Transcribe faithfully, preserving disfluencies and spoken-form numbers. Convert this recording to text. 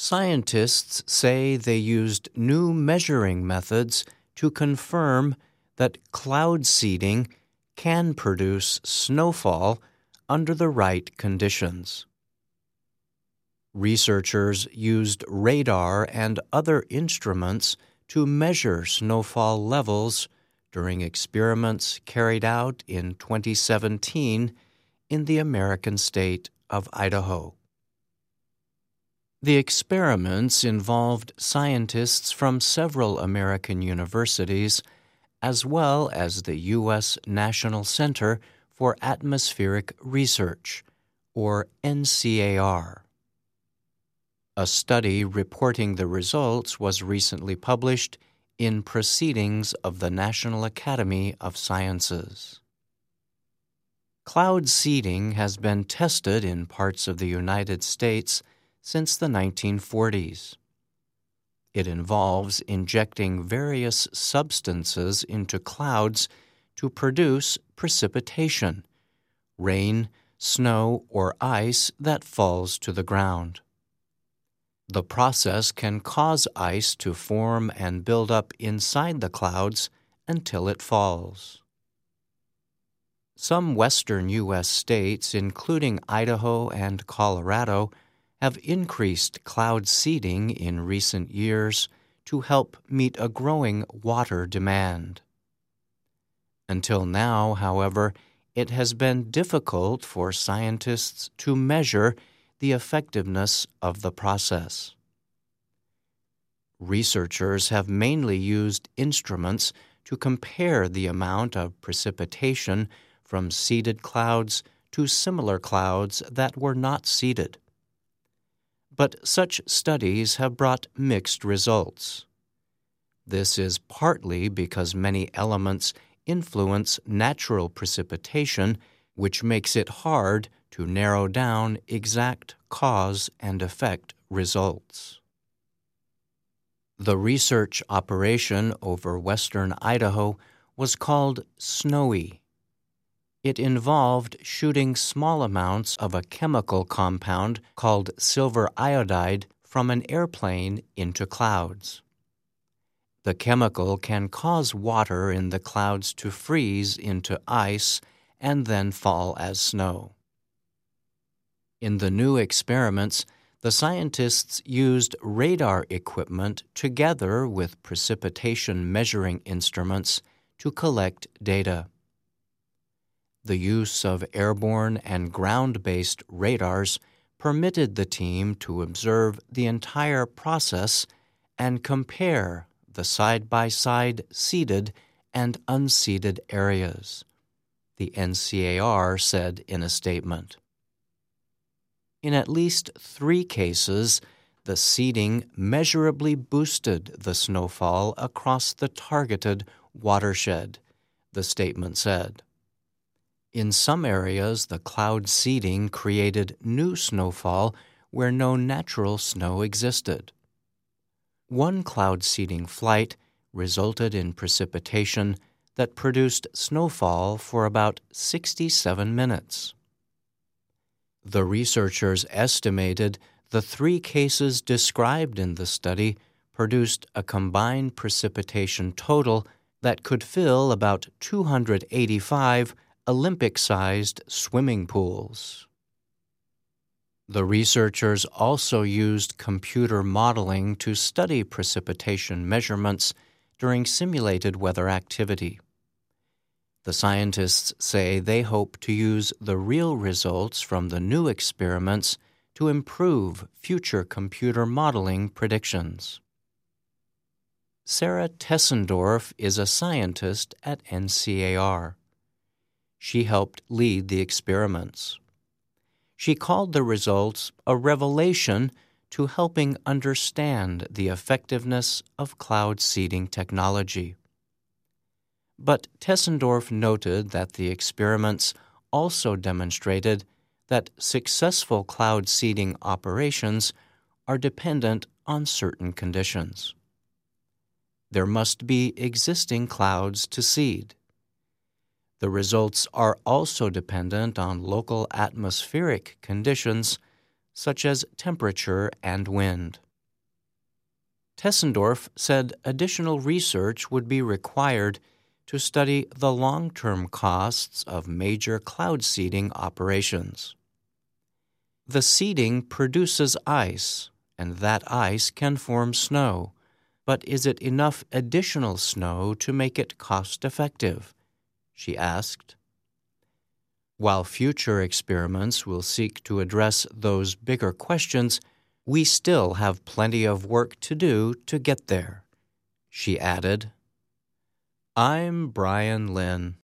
Scientists say they used new measuring methods to confirm that cloud seeding can produce snowfall under the right conditions. Researchers used radar and other instruments to measure snowfall levels during experiments carried out in twenty seventeen in the American state of Idaho. The experiments involved scientists from several American universities, as well as the U S National Center for Atmospheric Research, or N C A R. A study reporting the results was recently published in Proceedings of the National Academy of Sciences. Cloud seeding has been tested in parts of the United States since the nineteen forties. It involves injecting various substances into clouds to produce precipitation, rain, snow, or ice that falls to the ground. The process can cause ice to form and build up inside the clouds until it falls. Some western U S states, including Idaho and Colorado, have increased cloud seeding in recent years to help meet a growing water demand. Until now, however, it has been difficult for scientists to measure the effectiveness of the process. Researchers have mainly used instruments to compare the amount of precipitation from seeded clouds to similar clouds that were not seeded. But such studies have brought mixed results. This is partly because many elements influence natural precipitation, which makes it hard to narrow down exact cause and effect results. The research operation over western Idaho was called SNOWY. It involved shooting small amounts of a chemical compound called silver iodide from an airplane into clouds. The chemical can cause water in the clouds to freeze into ice and then fall as snow. In the new experiments, the scientists used radar equipment together with precipitation measuring instruments to collect data. The use of airborne and ground-based radars permitted the team to observe the entire process and compare the side-by-side seeded and unseeded areas, the N C A R said in a statement. In at least three cases, the seeding measurably boosted the snowfall across the targeted watershed, the statement said. In some areas, the cloud seeding created new snowfall where no natural snow existed. One cloud seeding flight resulted in precipitation that produced snowfall for about sixty-seven minutes. The researchers estimated the three cases described in the study produced a combined precipitation total that could fill about two hundred eighty-five Olympic-sized swimming pools. The researchers also used computer modeling to study precipitation measurements during simulated weather activity. The scientists say they hope to use the real results from the new experiments to improve future computer modeling predictions. Sarah Tessendorf is a scientist at N C A R. She helped lead the experiments. She called the results a revelation to helping understand the effectiveness of cloud seeding technology. But Tessendorf noted that the experiments also demonstrated that successful cloud seeding operations are dependent on certain conditions. There must be existing clouds to seed. The results are also dependent on local atmospheric conditions, such as temperature and wind. Tessendorf said additional research would be required to study the long-term costs of major cloud seeding operations. The seeding produces ice, and that ice can form snow. But is it enough additional snow to make it cost-effective? She asked. While future experiments will seek to address those bigger questions, we still have plenty of work to do to get there, she added. I'm Brian Lynn.